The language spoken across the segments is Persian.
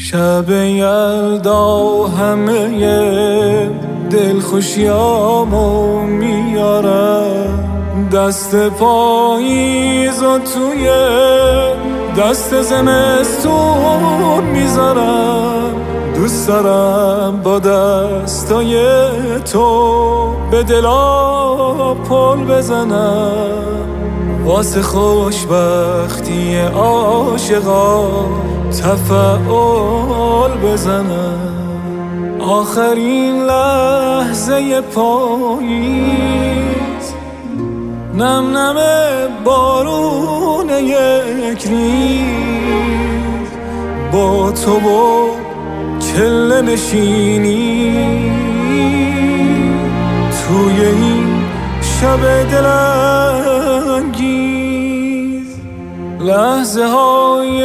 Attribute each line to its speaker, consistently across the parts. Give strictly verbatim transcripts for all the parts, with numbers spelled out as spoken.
Speaker 1: شب یلدا همه دلخوشیامو میارم، دست پاییز و توی دست زمستون میذارم. دوست دارم با دستای تو به دلا پل بزنم، واسه خوشبختی عاشقا تفعال بزنم. آخرین لحظه پاییز، نم نم بارون یک ریز، با تو و چله نشینی توی این شب دلانگیز. لحظه های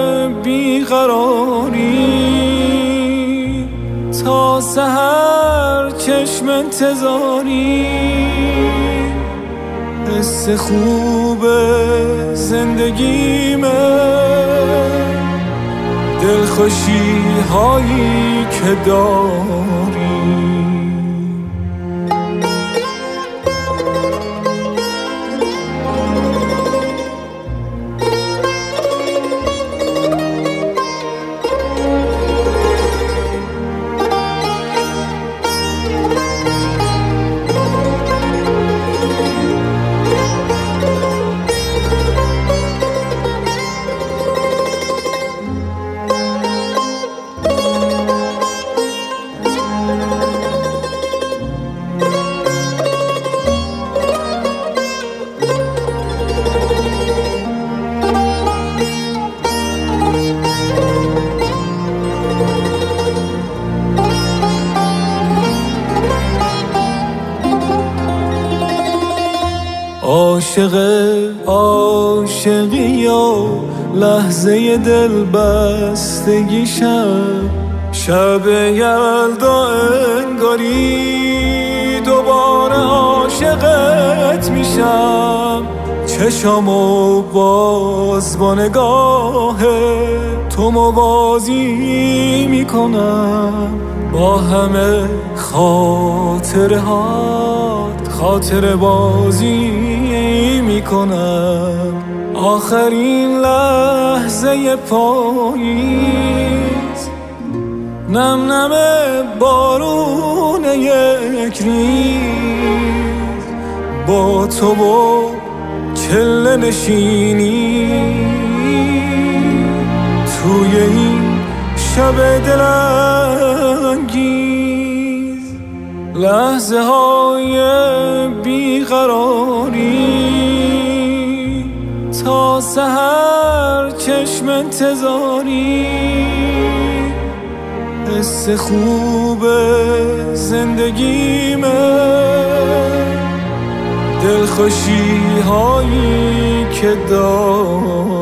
Speaker 1: بیقراری تا سحر چشم انتظاری، حس خوب زندگیمه، دلخوشی هایی که داری. عاشق عاشقی و لحظه دل بستگیشم، شب یلدا انگاری دوباره عاشقت میشم. چشامو باز با نگاه تو موازی میکنم، با همه خاطره هات خاطر بازی میکنم. آخرین لحظه پاییز، نم نم بارون یک ریز، با تو و چله نشینی توی این شب دلانگیز. لحظه های بیقراری تا سحر چشم انتظاری، حس خوب زندگیمه، دلخوشی هایی که داری.